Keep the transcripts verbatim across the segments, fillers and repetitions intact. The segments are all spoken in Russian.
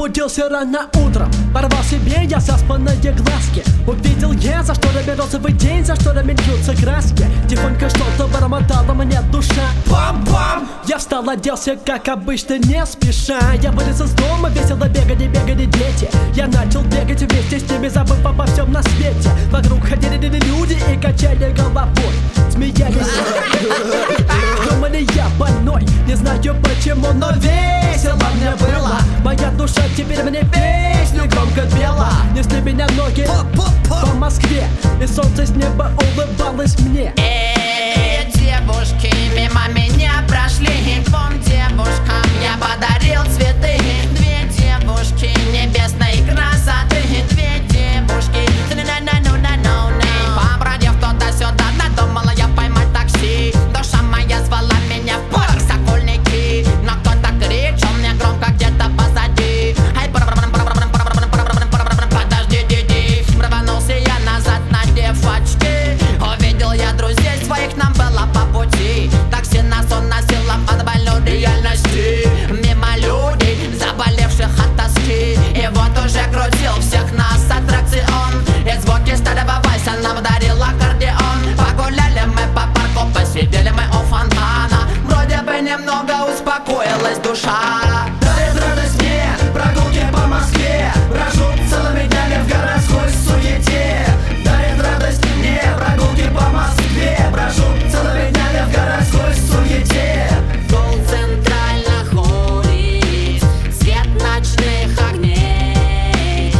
Пробудился рано утром, порвал себе я заспанные глазки. Увидел я, за что розовый день, за что мельются краски. Тихонько что-то бормотала мне душа. Пам-пам! Я встал, оделся, как обычно, не спеша. Я вылез из дома, весело бегали, бегали дети. Я начал бегать вместе с ними, забыв обо всем на свете. Вокруг ходили люди и качали головой, смеялись. Думали, я больной, не знаю почему, но весело мне было. Моя душа теперь мне песню громко пела. Несли меня ноги по Москве, и солнце с неба улыбалось мне. Эй, девушки мимо меня прошли. Двум девушкам я подарил цветы. Две девушки небесной красоты. Две девушки побродив туда-сюда, надумала я поймать такси. Душа моя звала меня в парк Сокольники, но кто-то кричал мне громко где-то позади. Ай, подожди, диди. Рванулся я назад на девочки. Увидел я друзей своих, нам было по пути. Такси нас уносило в подвальную реальности. Мимо людей, заболевших от тоски. И вот уже крутил всех нас аттракцион. И звуки старого вальса нам дарил аккордеон. Погуляли мы по парку, посидели мы у фонтана. Вроде бы немного успокоилась душа. Дарит радость мне прогулки по Москве. Брожу целыми днями в городской суете. Дарит радость мне прогулки по Москве. Брожу целыми днями в городской суете. Гул центральных улиц, свет ночных огней,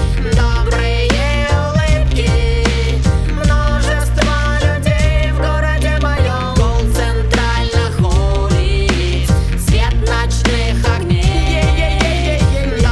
добрые улыбки, множество людей в городе моем. Гул центральных улиц, свет ночных огней,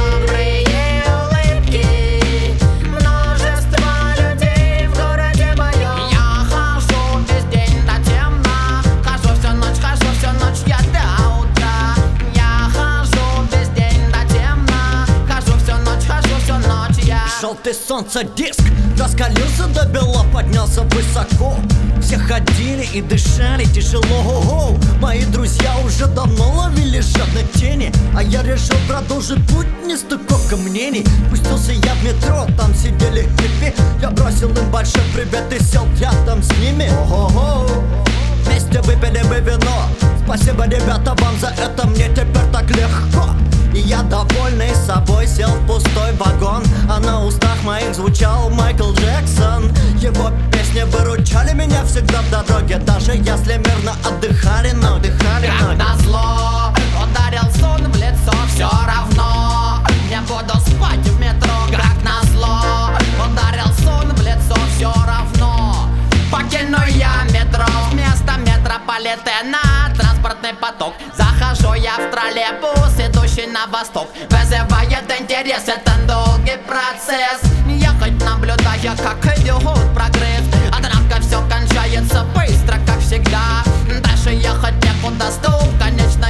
добрые улыбки, множество людей в городе моем. Я хожу весь день до темна, хожу всю ночь, хожу всю ночь я до утра. Я хожу весь день до темна, хожу всю ночь, хожу всю ночь я. Желтый солнце диск раскалился до бела, поднялся высоко. Все ходили и дышали тяжело. О-о-о. Мои друзья уже давно ловили жадно тени, а я решил продолжить путь нестыковка мнений. Пустился я в метро, там сидели хиппи. Я бросил им большой привет и сел рядом с ними. О-о-о. Вместе выпили мы вино. Спасибо, ребята, вам за это, мне теперь так легко. И я, довольный собой, сел в пустой вагон, а на устах моих звучал Майкл Джексон. Его песни выручали меня всегда в дороге, даже если мирно отдыхали, но отдыхали Как ноги. назло, ударил сон в лицо, все равно не буду спать в метро. Как назло, ударил сон в лицо, все равно покину я метро. Вместо метрополитена транспортный поток. Захожу я в троллейбус, идущий на восток. Вызывает интерес, это долгий процесс. Ехать наблюдая, как идет прогресс. Однако все кончается быстро, как всегда. Дальше ехать некуда, стоп, конечная.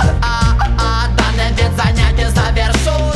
А-а-а, данный вид занятий завершен.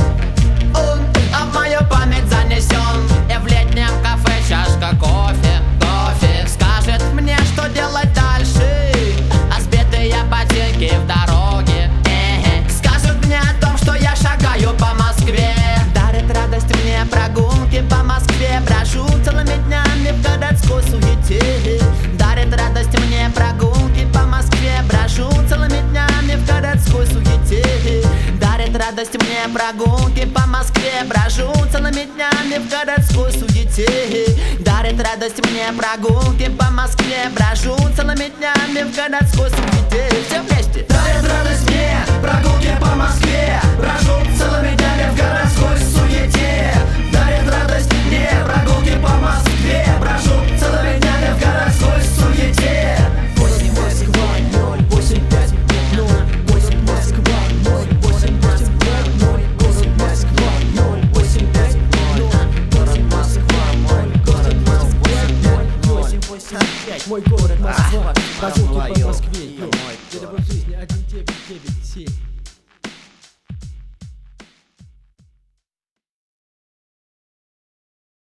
А в мою память занесен. И в летнем кафе чашка кофе, кофе скажет мне, что делать дальше. А сбитые ботинки в дороге э-э, скажут мне о том, что я шагаю по Москве. Дарит радость мне прогулки по Москве. Брожу целыми днями в городской суете. Дарит радость мне прогулки по Москве. Брожу целыми днями в городской суете. Дарит радость мне прогулки по Москве. Брожу целыми днями в городской суете. Дарит радость мне прогулки по Москве. Брожу целыми днями в городской суете. Все вместе. Дарит радость мне прогулки по Москве. Брожу целыми днями в городской суете. Дарит радость мне прогулки по Москве. Брожу целыми днями в городской суете. Восемь Москва, ноль восемь пять ноль. Восемь Москва, ноль восемь восемь пять ноль. Восемь Москва, ноль восемь пять ноль. Город Москва, мой город Москва, восемь восемь пять. Мой город Москва, прогулки по Москве. Перевод жизни один девять девять семь.